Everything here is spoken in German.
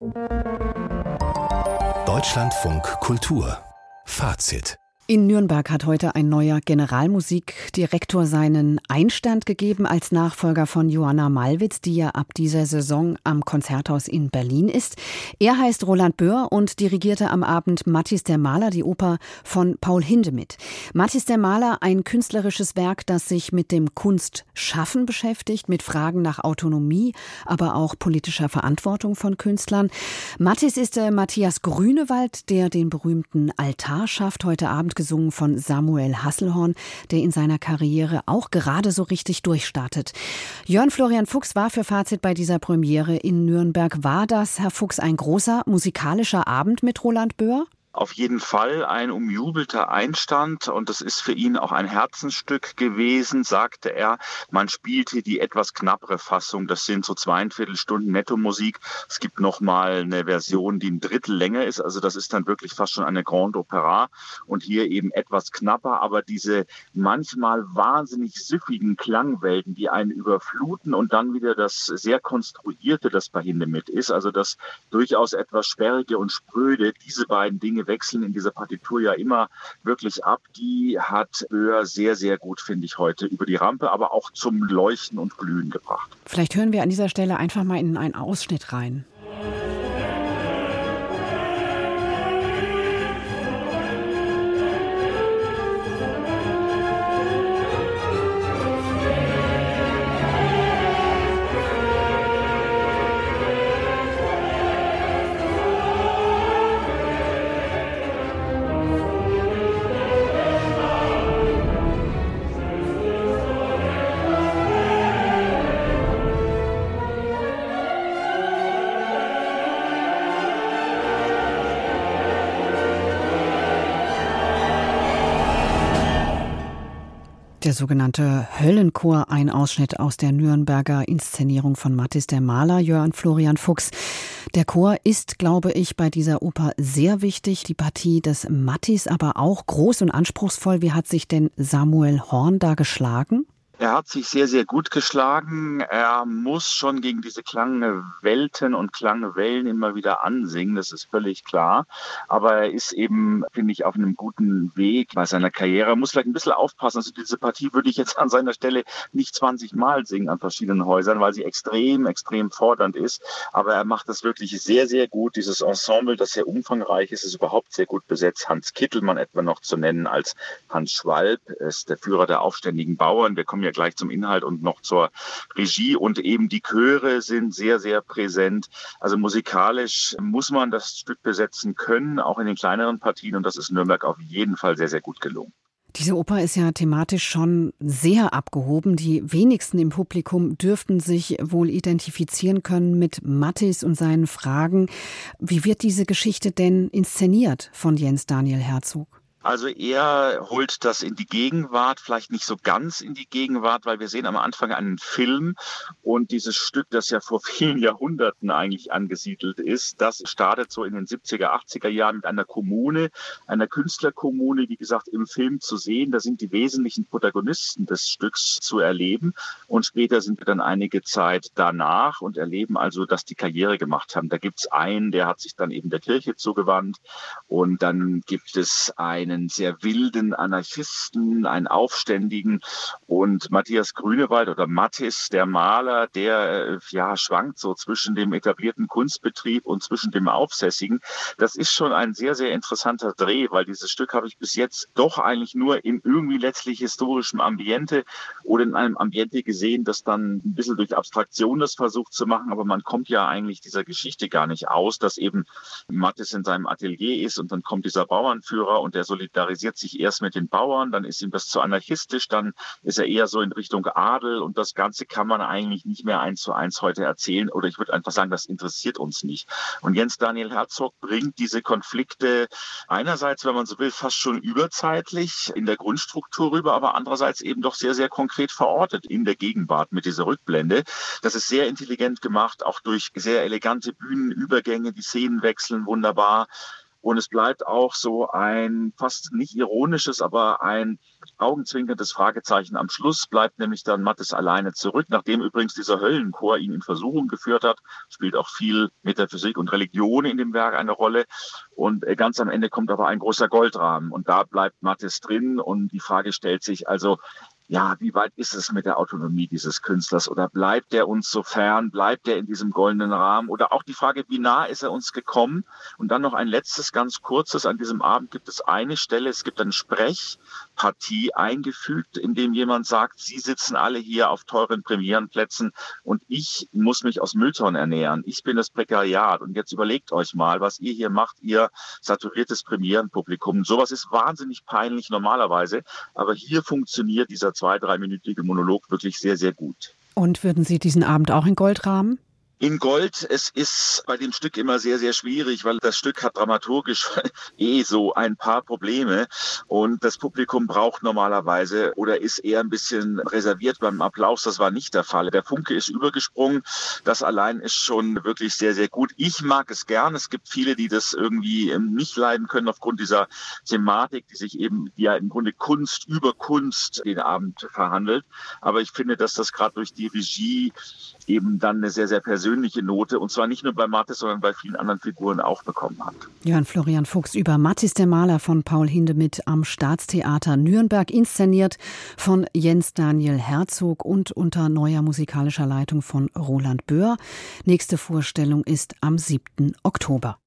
Deutschlandfunk Kultur Fazit. In Nürnberg hat heute ein neuer Generalmusikdirektor seinen Einstand gegeben als Nachfolger von Joanna Malwitz, die ja ab dieser Saison am Konzerthaus in Berlin ist. Er heißt Roland Böhr und dirigierte am Abend Matthis der Maler, die Oper von Paul Hindemith. Matthis der Maler, ein künstlerisches Werk, das sich mit dem Kunstschaffen beschäftigt, mit Fragen nach Autonomie, aber auch politischer Verantwortung von Künstlern. Matthis ist Matthias Grünewald, der den berühmten Altar schafft, heute Abend gesungen von Samuel Hasselhorn, der in seiner Karriere auch gerade so richtig durchstartet. Jörn Florian Fuchs war für Fazit bei dieser Premiere in Nürnberg. War das, Herr Fuchs, ein großer musikalischer Abend mit Roland Böhr? Auf jeden Fall ein umjubelter Einstand und das ist für ihn auch ein Herzensstück gewesen, sagte er. Man spielte die etwas knappere Fassung, das sind so 2¼ Stunden Nettomusik. Es gibt nochmal eine Version, die ein Drittel länger ist, also das ist dann wirklich fast schon eine Grande Opera und hier eben etwas knapper, aber diese manchmal wahnsinnig süffigen Klangwelten, die einen überfluten und dann wieder das sehr Konstruierte, das bei Hindemith ist, also das durchaus etwas Sperrige und Spröde, diese beiden Dinge wechseln in dieser Partitur ja immer wirklich ab. Die hat Böhr sehr, sehr gut, finde ich, heute über die Rampe, aber auch zum Leuchten und Glühen gebracht. Vielleicht hören wir an dieser Stelle einfach mal in einen Ausschnitt rein. Der sogenannte Höllenchor, ein Ausschnitt aus der Nürnberger Inszenierung von Matthis der Maler, Jörn Florian Fuchs. Der Chor ist, glaube ich, bei dieser Oper sehr wichtig. Die Partie des Matthis aber auch groß und anspruchsvoll. Wie hat sich denn Samuel Horn da geschlagen? Er hat sich sehr, sehr gut geschlagen. Er muss schon gegen diese Klangwelten und Klangwellen immer wieder ansingen, das ist völlig klar. Aber er ist eben, finde ich, auf einem guten Weg bei seiner Karriere. Er muss vielleicht ein bisschen aufpassen. Also diese Partie würde ich jetzt an seiner Stelle nicht 20 Mal singen an verschiedenen Häusern, weil sie extrem, extrem fordernd ist. Aber er macht das wirklich sehr, sehr gut. Dieses Ensemble, das sehr umfangreich ist, ist überhaupt sehr gut besetzt. Hans Kittelmann etwa noch zu nennen als Hans Schwalb, ist der Führer der aufständigen Bauern. Wir kommen ja gleich zum Inhalt und noch zur Regie und eben die Chöre sind sehr, sehr präsent. Also musikalisch muss man das Stück besetzen können, auch in den kleineren Partien und das ist Nürnberg auf jeden Fall sehr, sehr gut gelungen. Diese Oper ist ja thematisch schon sehr abgehoben. Die wenigsten im Publikum dürften sich wohl identifizieren können mit Matthis und seinen Fragen. Wie wird diese Geschichte denn inszeniert von Jens Daniel Herzog? Also er holt das in die Gegenwart, vielleicht nicht so ganz in die Gegenwart, weil wir sehen am Anfang einen Film und dieses Stück, das ja vor vielen Jahrhunderten eigentlich angesiedelt ist, das startet so in den 70er, 80er Jahren mit einer Kommune, einer Künstlerkommune, wie gesagt, im Film zu sehen. Da sind die wesentlichen Protagonisten des Stücks zu erleben und später sind wir dann einige Zeit danach und erleben also, dass die Karriere gemacht haben. Da gibt's einen, der hat sich dann eben der Kirche zugewandt und dann gibt es einen sehr wilden Anarchisten, einen Aufständigen und Matthias Grünewald oder Matthis, der Maler, der schwankt so zwischen dem etablierten Kunstbetrieb und zwischen dem Aufsässigen. Das ist schon ein sehr, sehr interessanter Dreh, weil dieses Stück habe ich bis jetzt doch eigentlich nur in irgendwie letztlich historischem Ambiente oder in einem Ambiente gesehen, das dann ein bisschen durch Abstraktion das versucht zu machen, aber man kommt ja eigentlich dieser Geschichte gar nicht aus, dass eben Matthis in seinem Atelier ist und dann kommt dieser Bauernführer und der solidarisiert sich erst mit den Bauern, dann ist ihm das zu anarchistisch, dann ist er eher so in Richtung Adel und das Ganze kann man eigentlich nicht mehr 1:1 heute erzählen oder ich würde einfach sagen, das interessiert uns nicht. Und Jens Daniel Herzog bringt diese Konflikte einerseits, wenn man so will, fast schon überzeitlich in der Grundstruktur rüber, aber andererseits eben doch sehr, sehr konkret verortet in der Gegenwart mit dieser Rückblende. Das ist sehr intelligent gemacht, auch durch sehr elegante Bühnenübergänge, die Szenen wechseln wunderbar. Und es bleibt auch so ein fast nicht ironisches, aber ein augenzwinkerndes Fragezeichen am Schluss, bleibt nämlich dann Mathis alleine zurück, nachdem übrigens dieser Höllenchor ihn in Versuchung geführt hat, spielt auch viel Metaphysik und Religion in dem Werk eine Rolle. Und ganz am Ende kommt aber ein großer Goldrahmen und da bleibt Mathis drin und die Frage stellt sich also, ja, wie weit ist es mit der Autonomie dieses Künstlers oder bleibt der uns so fern, bleibt der in diesem goldenen Rahmen oder auch die Frage, wie nah ist er uns gekommen? Und dann noch ein letztes, ganz kurzes, an diesem Abend gibt es eine Stelle, es gibt eine Sprechpartie eingefügt, in dem jemand sagt, Sie sitzen alle hier auf teuren Premierenplätzen und ich muss mich aus Mülltonnen ernähren, ich bin das Prekariat und jetzt überlegt euch mal, was ihr hier macht, ihr saturiertes Premierenpublikum. Sowas ist wahnsinnig peinlich normalerweise, aber hier funktioniert dieser 2-3-minütige Monolog wirklich sehr, sehr gut. Und würden Sie diesen Abend auch in Gold rahmen? In Gold, es ist bei dem Stück immer sehr, sehr schwierig, weil das Stück hat dramaturgisch so ein paar Probleme und das Publikum braucht normalerweise oder ist eher ein bisschen reserviert beim Applaus. Das war nicht der Fall. Der Funke ist übergesprungen. Das allein ist schon wirklich sehr, sehr gut. Ich mag es gern. Es gibt viele, die das irgendwie nicht leiden können aufgrund dieser Thematik, die ja im Grunde Kunst über Kunst den Abend verhandelt. Aber ich finde, dass das gerade durch die Regie eben dann eine sehr, sehr persönliche Note, und zwar nicht nur bei Mathis, sondern bei vielen anderen Figuren auch bekommen hat. Johann Florian Fuchs über Mathis der Maler von Paul Hindemith am Staatstheater Nürnberg, inszeniert von Jens Daniel Herzog und unter neuer musikalischer Leitung von Roland Böhr. Nächste Vorstellung ist am 7. Oktober.